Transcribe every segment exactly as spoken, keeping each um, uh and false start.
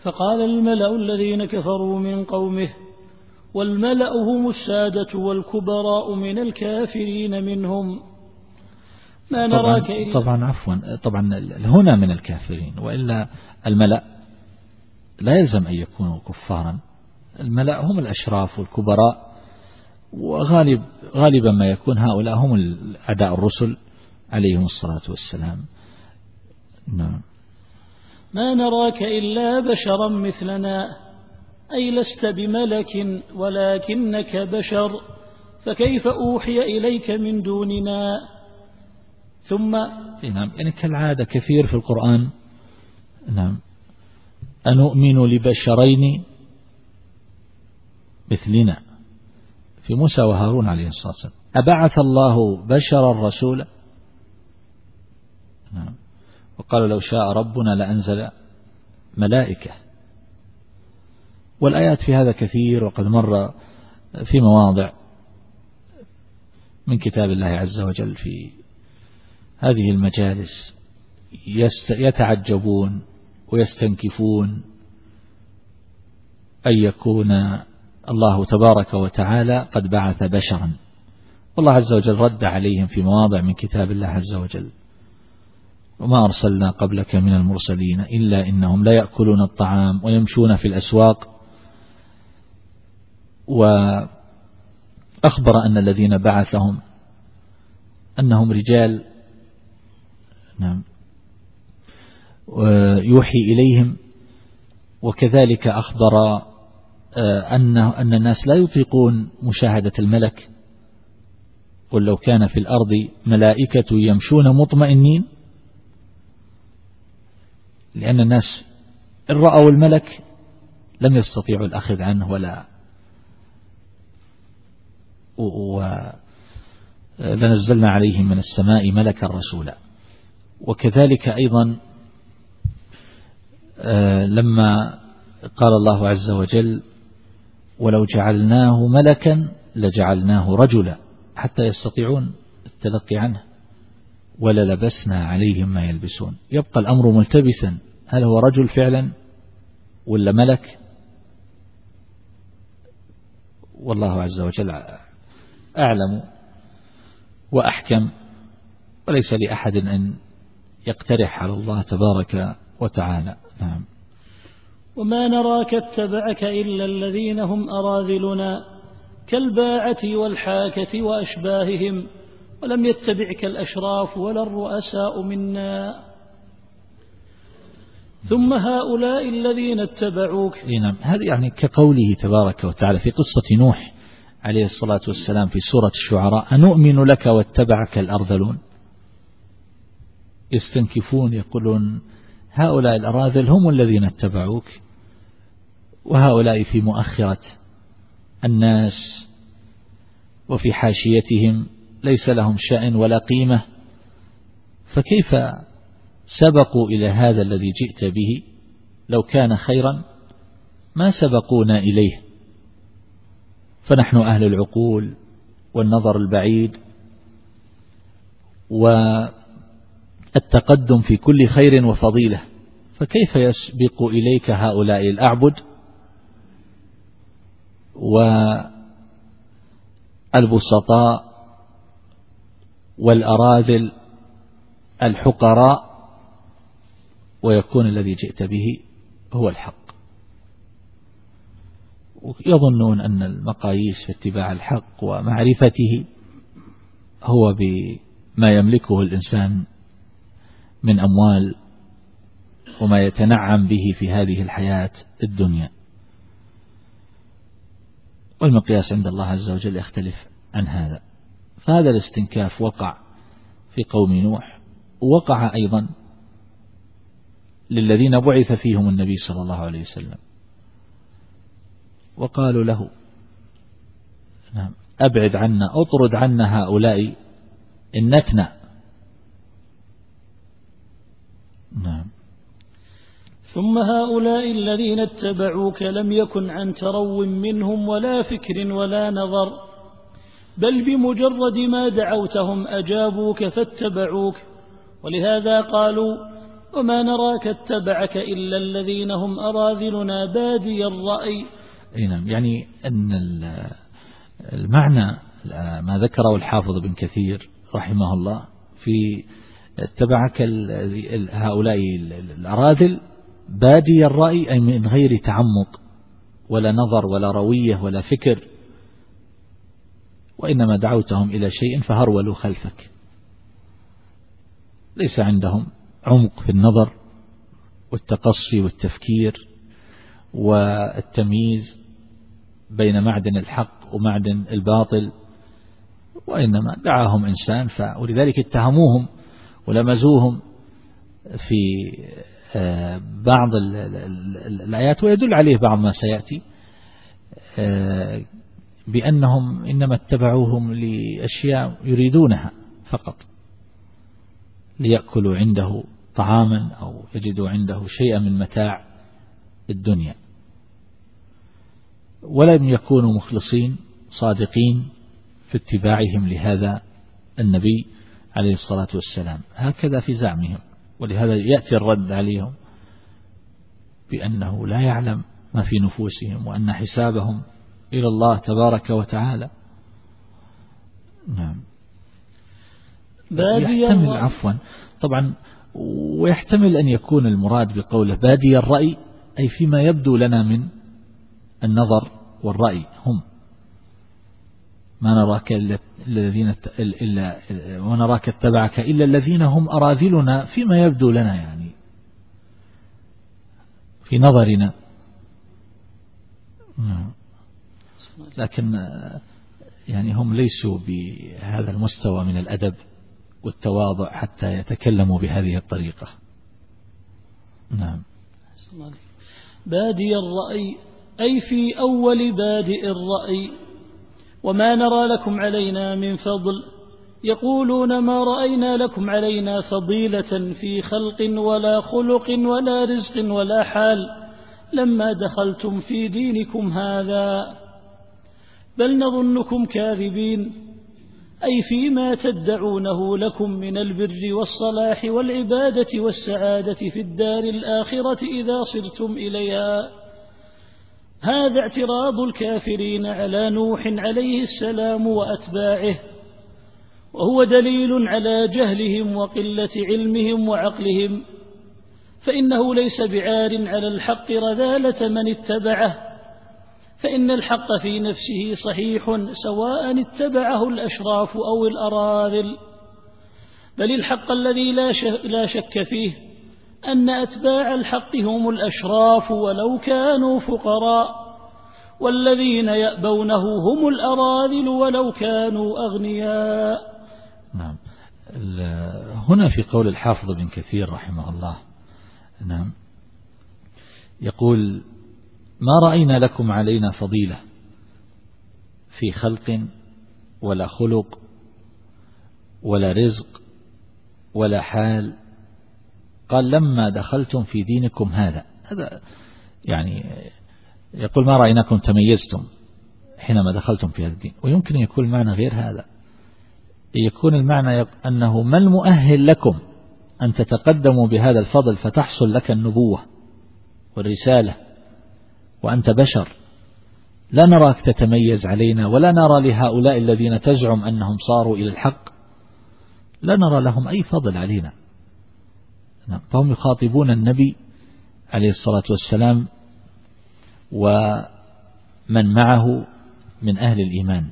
فقال الملأ الذين كفروا من قومه، والملأ هم السادة والكبراء من الكافرين منهم، ما نراك طبعا, إلا طبعا عفوا طبعا هنا من الكافرين، وإلا الملأ لا يلزم أن يكونوا كفارا. الملأ هم الأشراف والكبراء، وغالب غالبا ما يكون هؤلاء هم أعداء الرسل عليهم الصلاة والسلام. نعم. ما نراك إلا بشرا مثلنا، أي لست بملك ولكنك بشر، فكيف أوحي إليك من دوننا؟ ثم نعم، يعني كالعادة كثير في القرآن. نعم. أنؤمن لبشرين مثلنا، في موسى وهارون عليه الصلاة والسلام. أبعث الله بشرا رسولا؟ نعم. وقالوا لو شاء ربنا لأنزل ملائكة. والآيات في هذا كثير، وقد مر في مواضع من كتاب الله عز وجل في هذه المجالس يتعجبون ويستنكفون أن يكون الله تبارك وتعالى قد بعث بشرا. والله عز وجل رد عليهم في مواضع من كتاب الله عز وجل: وما أرسلنا قبلك من المرسلين إلا إنهم لا يأكلون الطعام ويمشون في الأسواق. وأخبر أن الذين بعثهم أنهم رجال نعم يوحي إليهم. وكذلك أخبر أن أن الناس لا يطيقون مشاهدة الملك. قل لو كان في الأرض ملائكة يمشون مطمئنين، لأن الناس إن رأوا الملك لم يستطيعوا الأخذ عنه ولا لنزلنا عليهم من السماء ملكا رسولا. وكذلك أيضا لما قال الله عز وجل: ولو جعلناه ملكا لجعلناه رجلا حتى يستطيعون التلقي عنه وللبسنا عليهم ما يلبسون. يبقى الأمر ملتبسا، هل هو رجل فعلا ولا ملك؟ والله عز وجل أعلم وأحكم، وليس لأحد أن يقترح على الله تبارك وتعالى. نعم. وما نراك اتبعك إلا الذين هم أراذلنا كالباعة والحاكة وأشباههم، ولم يتبعك الأشراف ولا الرؤساء منا. ثم هؤلاء الذين اتبعوك. نعم. هذا يعني كقوله تبارك وتعالى في قصة نوح عليه الصلاة والسلام في سورة الشعراء: أنؤمن لك واتبعك الأرذلون. يستنكفون، يقولون هؤلاء الأراذل هم الذين اتبعوك، وهؤلاء في مؤخرة الناس وفي حاشيتهم ليس لهم شأن ولا قيمة، فكيف سبقوا إلى هذا الذي جئت به؟ لو كان خيرا ما سبقونا إليه. فنحن أهل العقول والنظر البعيد والتقدم في كل خير وفضيلة، فكيف يسبق إليك هؤلاء الأعبد والبسطاء والأراذل الحقراء، ويكون الذي جئت به هو الحق؟ يظنون أن المقاييس في اتباع الحق ومعرفته هو بما يملكه الإنسان من أموال وما يتنعم به في هذه الحياة الدنيا. والمقياس عند الله عز وجل يختلف عن هذا. فهذا الاستنكاف وقع في قوم نوح، ووقع أيضا للذين بعث فيهم النبي صلى الله عليه وسلم، وقالوا له: نعم أبعد عنا، أطرد عنا هؤلاء النتنة. نعم. ثم هؤلاء الذين اتبعوك لم يكن عن ترو منهم ولا فكر ولا نظر، بل بمجرد ما دعوتهم أجابوك فاتبعوك. ولهذا قالوا: وما نراك اتبعك إلا الذين هم أراذلنا بادي الرأي. نعم، يعني أن المعنى ما ذكره الحافظ بن كثير رحمه الله في اتبعك هؤلاء الأراذل بادي الرأي، أي من غير تعمق ولا نظر ولا روية ولا فكر، وإنما دعوتهم إلى شيء فهرولوا خلفك، ليس عندهم عمق في النظر والتقصي والتفكير والتمييز بين معدن الحق ومعدن الباطل، وإنما دعاهم إنسان، ولذلك اتهموهم ولمزوهم في بعض الآيات، ويدل عليه بعض ما سيأتي، بأنهم إنما اتبعوهم لأشياء يريدونها فقط، ليأكلوا عنده طعاما أو يجدوا عنده شيئا من متاع الدنيا، ولم يكونوا مخلصين صادقين في اتباعهم لهذا النبي عليه الصلاة والسلام، هكذا في زعمهم. ولهذا يأتي الرد عليهم بأنه لا يعلم ما في نفوسهم، وأن حسابهم إلى الله تبارك وتعالى. نعم، يحتمل عفوا طبعا، ويحتمل أن يكون المراد بقوله بادي الرأي أي فيما يبدو لنا من النظر والرأي، هم ما نراك إلا الذين إلا ونراك اتبعك إلا الذين هم أراذلنا فيما يبدو لنا، يعني في نظرنا. لكن يعني هم ليسوا بهذا المستوى من الأدب والتواضع حتى يتكلموا بهذه الطريقة. نعم. بادي الرأي أي في أول بادئ الرأي، وما نرى لكم علينا من فضل، يقولون ما رأينا لكم علينا فضيلة في خلق ولا خلق ولا رزق ولا حال لما دخلتم في دينكم هذا، بل نظنكم كاذبين، أي فيما تدعونه لكم من البر والصلاح والعبادة والسعادة في الدار الآخرة إذا صرتم إليها. هذا اعتراض الكافرين على نوح عليه السلام وأتباعه، وهو دليل على جهلهم وقلة علمهم وعقلهم، فإنه ليس بعار على الحق رذالة من اتبعه، فإن الحق في نفسه صحيح سواء اتبعه الأشراف أو الأراذل، بل الحق الذي لا شك فيه أن أتباع الحق هم الأشراف ولو كانوا فقراء، والذين يأبونه هم الأراذل ولو كانوا أغنياء. نعم، هنا في قول الحافظ بن كثير رحمه الله، نعم، يقول ما رأينا لكم علينا فضيلة في خلق ولا خلق ولا رزق ولا حال، قال لما دخلتم في دينكم هذا، هذا يعني يقول ما رأيناكم تميزتم حينما دخلتم في هذا الدين، ويمكن يكون المعنى غير هذا، يكون المعنى أنه ما المؤهل لكم أن تتقدموا بهذا الفضل فتحصل لك النبوة والرسالة وأنت بشر، لا نراك تتميز علينا، ولا نرى لهؤلاء الذين تزعم أنهم صاروا إلى الحق لا نرى لهم أي فضل علينا. فهم يخاطبون النبي عليه الصلاة والسلام ومن معه من أهل الإيمان،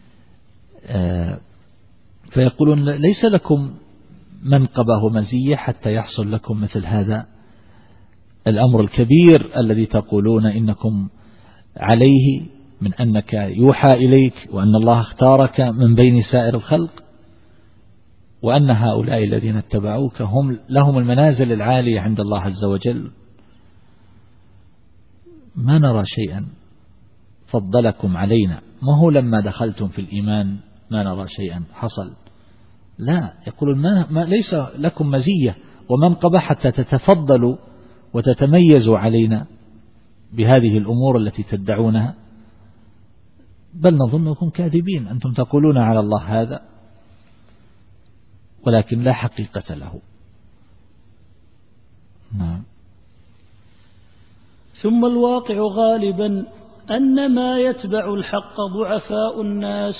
فيقولون ليس لكم منقبة ومزية حتى يحصل لكم مثل هذا الأمر الكبير الذي تقولون إنكم عليه، من أنك يوحى إليك وأن الله اختارك من بين سائر الخلق، وأن هؤلاء الذين اتبعوك هم لهم المنازل العالية عند الله عز وجل. ما نرى شيئا فضلكم علينا، ما هو لما دخلتم في الإيمان ما نرى شيئا حصل، لا، يقولون ما ما ليس لكم مزية ومنقبة حتى تتفضلوا وتتميزوا علينا بهذه الأمور التي تدعونها، بل نظنكم كاذبين، أنتم تقولون على الله هذا ولكن لا حقيقة له. نعم. ثم الواقع غالبا أن ما يتبع الحق ضعفاء الناس.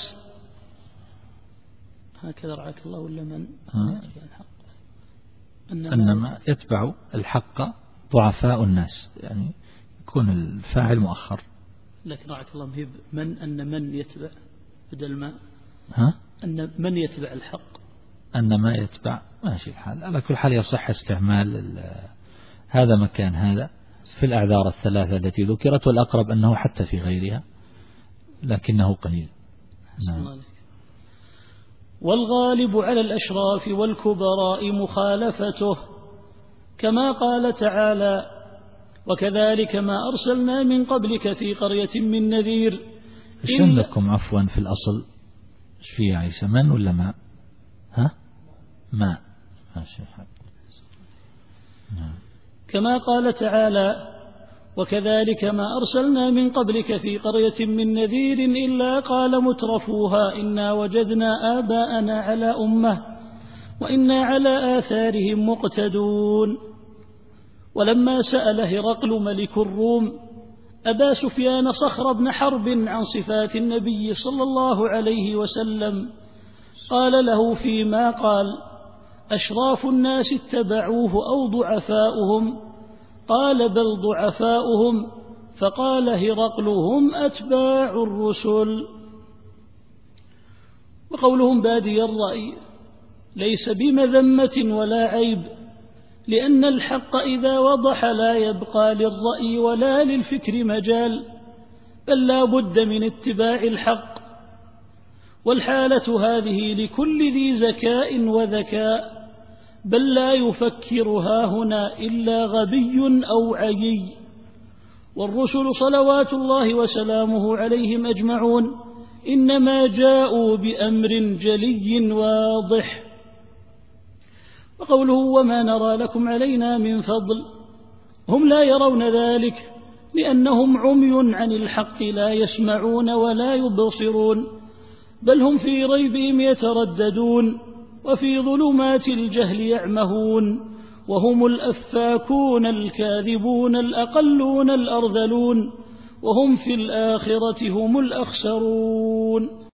هكذا رعاك الله ولا من يتبع الحق؟ أن ما يتبع الحق ضعفاء الناس، يعني يكون الفاعل مؤخر. لكن رعاك الله مهب من أن من يتبع بدل ما ها؟ أن من يتبع الحق، أن ما يتبع ماشي الحال. على كل حال يصح استعمال هذا مكان هذا في الأعذار الثلاثة التي ذكرت، والأقرب أنه حتى في غيرها لكنه قليل. نعم. والغالب على الأشراف والكبراء مخالفته، كما قال تعالى: وكذلك ما أرسلنا من قبلك في قرية من نذير. إيش عندكم عفوا في الأصل؟ إيش في عيسى، من ولا ما؟ ها؟ ما ماشي. نعم. كما قال تعالى: وكذلك ما أرسلنا من قبلك في قرية من نذير إلا قال مترفوها إنا وجدنا آباءنا على أمة وإنا على آثارهم مقتدون. ولما سأل هرقل ملك الروم أبا سفيان صخر بن حرب عن صفات النبي صلى الله عليه وسلم، قال له فيما قال: أشراف الناس اتبعوه أو ضعفاؤهم؟ قال: بل ضعفاؤهم. فقال هرقل: هم أتباع الرسل. وقولهم بادي الرأي ليس بمذمة ولا عيب، لأن الحق إذا وضح لا يبقى للرأي ولا للفكر مجال، بل لا بد من اتباع الحق. والحالة هذه لكل ذي ذكاء وذكاء، بل لا يفكر هاهنا إلا غبي أو عيي. والرسل صلوات الله وسلامه عليهم أجمعون إنما جاءوا بأمر جلي واضح. وقوله: وما نرى لكم علينا من فضل، هم لا يرون ذلك لأنهم عمي عن الحق لا يسمعون ولا يبصرون، بل هم في ريبهم يترددون وفي ظلمات الجهل يعمهون، وهم الأفاكون الكاذبون الأقلون الأرذلون، وهم في الآخرة هم الأخسرون.